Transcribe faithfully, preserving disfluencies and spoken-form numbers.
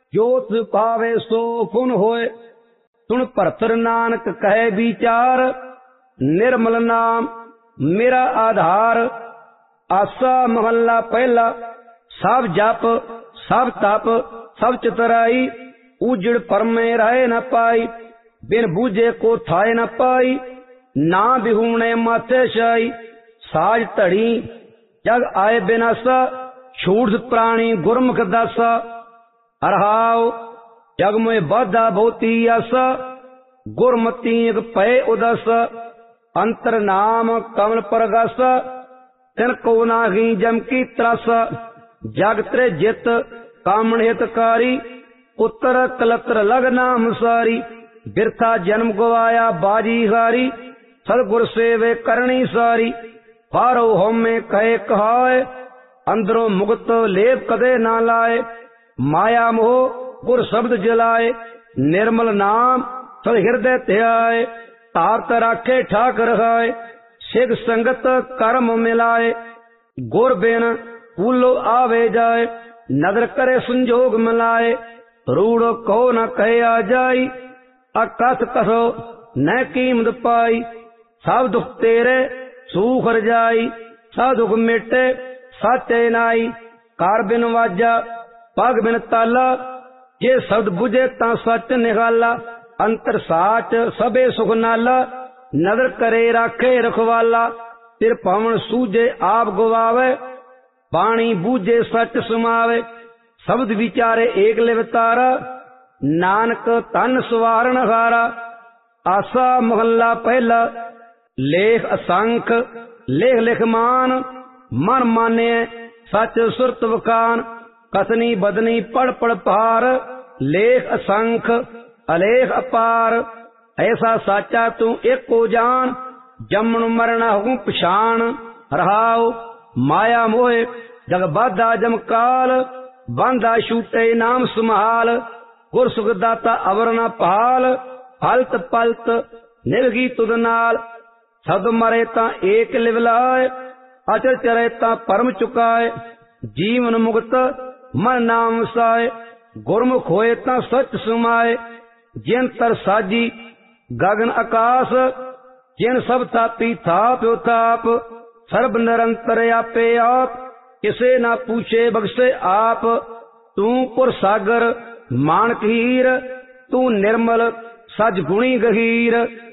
जोत पावे सो पुन होए। सुन भरतर नानक कहे विचार, निर्मल नाम मेरा आधार। आसा महला पहला, सब जप सब तप सब चतुराई। उजड़ परमे रहे न पाई, बिन बूझे को थाए न पाई। ना बिहूणे माथे शाई, साज धड़ी जग आए बिनासा। छूट प्राणी गुरमुख दासा, अरहाओ जग में बाधा बहुती आसा। गुरमती पय उदासा, अंतर नाम कमल परगासा। तिन को नाही जम की त्रासा, जग त्रे जित कामण हितकारी। पुत्र कलत्र लग नाम सारी, बिरथा जन्म गवाया बाजी हारी। सदगुर सेवे करनी सारी, पारो होमे कहे कहाए। अंदरों मुक्त लेप कदे ना लाए, माया मोह गुर शब्द जलाए। निर्मल नाम सद हृदय ध्याए, तारत राखे ठाक रखाए। सिख संगत कर्म मिलाए, गुर बिन फूलो आवे जाए। नदर करे संजोग मिलाए, रूढ़ कहो न कहे आ जाई। अकथ कहो न कीमत पाई, सब दुख तेरे सूख रजाई। सब दुख मिटे साचे नाई, कार बिन वाजा पग बिन ताला। जे शब्द बुझे ता सच निगाला, अंतर साच सबे सुख नाला। नदर करे राखे रखवाला, तिर पवन सूझे आप गवावे। बाणी बूझे सच समावे, शब्द विचारे एक लिवतारा। नानक तन सवारण हारा। आसा महला पहला, लेख असंख लेख लिख मान। मन माने सच सुरत वखान, कसनी बदनी पढ़ पढ़ पार। लेख असंख अलेख अपार, ऐसा साचा तू एक को जान। जमन मरना हूँ पछाण, रहाओ माया मोहे जग बाधा जम काल। बांधा छूटे नाम सुमाल, गुर सुख दाता अवर न पाल। फलत पलत निलगी तुद नाल, सद मरे ता एक लिव लाए। अचल चरे ता परम चुकाए, जीवन मुक्त मन नाम साए। गुरमुख होए ता सच सुमाए, जिन तर साजी गगन आकाश। जिन सब तापी थाप ताप, सर्ब निरंतर आपे आप। किसे ना पूछे बख्शे आप, तू पुर सागर मानक हीर। तू निर्मल सज गुणी गहीर,